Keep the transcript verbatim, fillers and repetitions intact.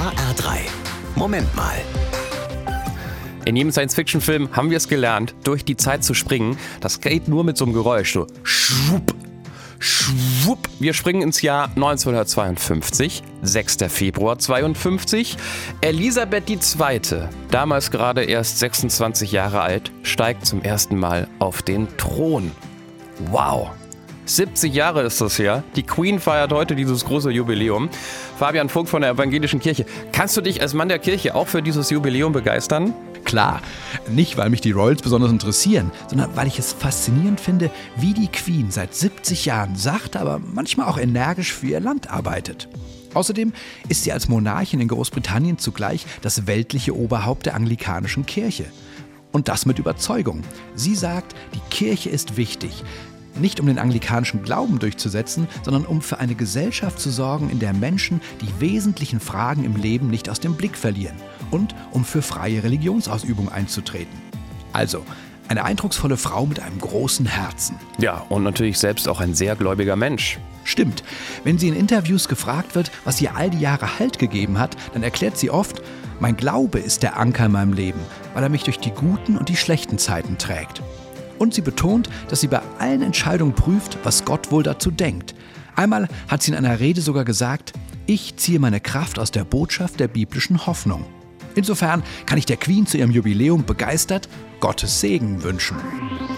H R drei. Moment mal. In jedem Science-Fiction-Film haben wir es gelernt, durch die Zeit zu springen. Das geht nur mit so einem Geräusch, so schwupp, schwupp. Wir springen ins Jahr neunzehnhundertzweiundfünfzig, sechster Februar zweiundfünfzig. Elisabeth die Zweite, damals gerade erst sechsundzwanzig Jahre alt, steigt zum ersten Mal auf den Thron. Wow! siebzig Jahre ist das her. Die Queen feiert heute dieses große Jubiläum. Fabian Funk von der Evangelischen Kirche. Kannst du dich als Mann der Kirche auch für dieses Jubiläum begeistern? Klar, nicht weil mich die Royals besonders interessieren, sondern weil ich es faszinierend finde, wie die Queen seit siebzig Jahren sachte, aber manchmal auch energisch für ihr Land arbeitet. Außerdem ist sie als Monarchin in Großbritannien zugleich das weltliche Oberhaupt der anglikanischen Kirche. Und das mit Überzeugung. Sie sagt, die Kirche ist wichtig. Nicht um den anglikanischen Glauben durchzusetzen, sondern um für eine Gesellschaft zu sorgen, in der Menschen die wesentlichen Fragen im Leben nicht aus dem Blick verlieren und um für freie Religionsausübung einzutreten. Also, eine eindrucksvolle Frau mit einem großen Herzen. Ja, und natürlich selbst auch ein sehr gläubiger Mensch. Stimmt. Wenn sie in Interviews gefragt wird, was ihr all die Jahre Halt gegeben hat, dann erklärt sie oft, mein Glaube ist der Anker in meinem Leben, weil er mich durch die guten und die schlechten Zeiten trägt. Und sie betont, dass sie bei allen Entscheidungen prüft, was Gott wohl dazu denkt. Einmal hat sie in einer Rede sogar gesagt, ich ziehe meine Kraft aus der Botschaft der biblischen Hoffnung. Insofern kann ich der Queen zu ihrem Jubiläum begeistert Gottes Segen wünschen.